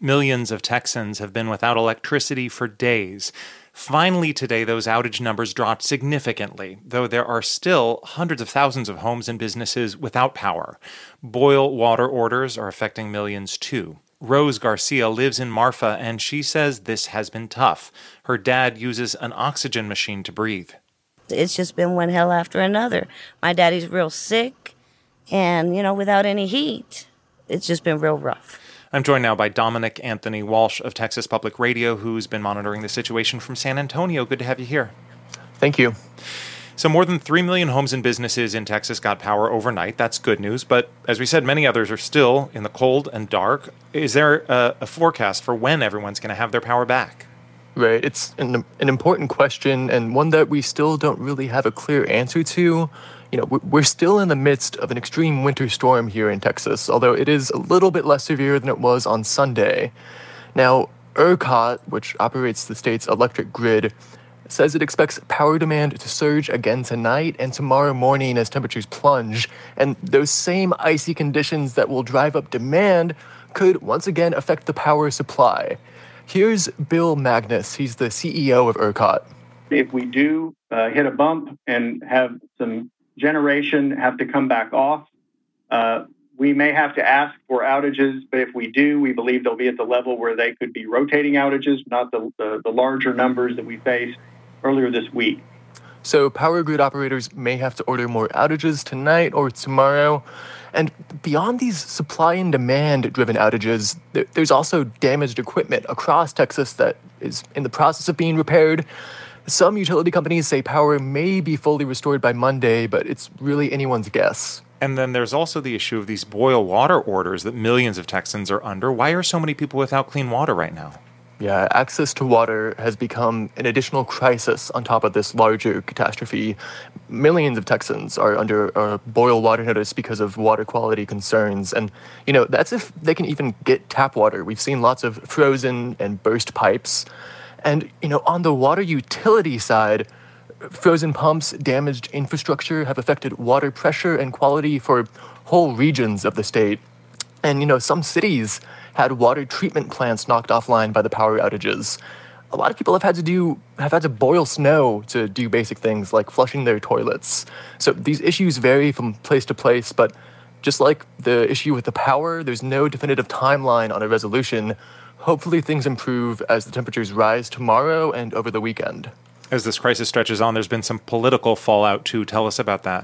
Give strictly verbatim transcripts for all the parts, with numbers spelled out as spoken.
Millions of Texans have been without electricity for days. Finally today, those outage numbers dropped significantly, though there are still hundreds of thousands of homes and businesses without power. Boil water orders are affecting millions too. Rose Garcia lives in Marfa, and she says this has been tough. Her dad uses an oxygen machine to breathe. It's just been one hell after another. My daddy's real sick, and, you know, without any heat, it's just been real rough. I'm joined now by Dominic Anthony Walsh of Texas Public Radio, who's been monitoring the situation from San Antonio. Good to have you here. Thank you. So more than three million homes and businesses in Texas got power overnight. That's good news. But as we said, many others are still in the cold and dark. Is there a, a forecast for when everyone's going to have their power back? Right. It's an, an important question, and one that we still don't really have a clear answer to. You know, we're still in the midst of an extreme winter storm here in Texas, although it is a little bit less severe than it was on Sunday. Now, ERCOT, which operates the state's electric grid, says it expects power demand to surge again tonight and tomorrow morning as temperatures plunge, and those same icy conditions that will drive up demand could once again affect the power supply. Here's Bill Magnus. He's the C E O of ERCOT. If we do uh, hit a bump and have some generation have to come back off, uh, we may have to ask for outages, but if we do, we believe they'll be at the level where they could be rotating outages, not the, the, the larger numbers that we faced earlier this week. So power grid operators may have to order more outages tonight or tomorrow. And beyond these supply and demand driven outages, there's also damaged equipment across Texas that is in the process of being repaired. Some utility companies say power may be fully restored by Monday, but it's really anyone's guess. And then there's also the issue of these boil water orders that millions of Texans are under. Why are so many people without clean water right now? Yeah, access to water has become an additional crisis on top of this larger catastrophe. Millions of Texans are under a boil water notice because of water quality concerns. And, you know, that's if they can even get tap water. We've seen lots of frozen and burst pipes. And, you know, on the water utility side, frozen pumps, damaged infrastructure have affected water pressure and quality for whole regions of the state. And, you know, some cities had water treatment plants knocked offline by the power outages. A lot of people have had to do have had to boil snow to do basic things like flushing their toilets. So these issues vary from place to place, but just like the issue with the power, there's no definitive timeline on a resolution. Hopefully things improve as the temperatures rise tomorrow and over the weekend. As this crisis stretches on, there's been some political fallout too. Tell us about that.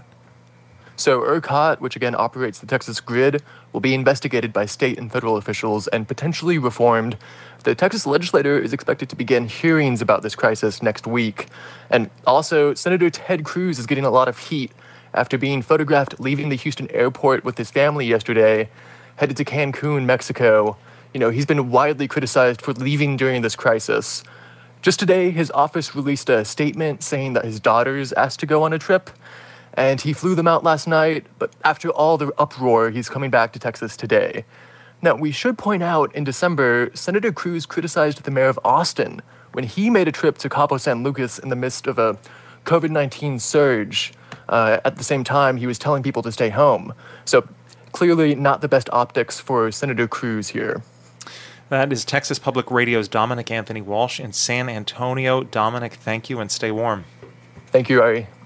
So ERCOT, which again operates the Texas grid, will be investigated by state and federal officials and potentially reformed. The Texas legislature is expected to begin hearings about this crisis next week. And also, Senator Ted Cruz is getting a lot of heat after being photographed leaving the Houston airport with his family yesterday, headed to Cancun, Mexico. You know, he's been widely criticized for leaving during this crisis. Just today, his office released a statement saying that his daughters asked to go on a trip, and he flew them out last night, but after all the uproar, he's coming back to Texas today. Now, we should point out, in December, Senator Cruz criticized the mayor of Austin when he made a trip to Cabo San Lucas in the midst of a covid nineteen surge. Uh, at the same time, he was telling people to stay home. So clearly not the best optics for Senator Cruz here. That is Texas Public Radio's Dominic Anthony Walsh in San Antonio. Dominic, thank you and stay warm. Thank you, Ari.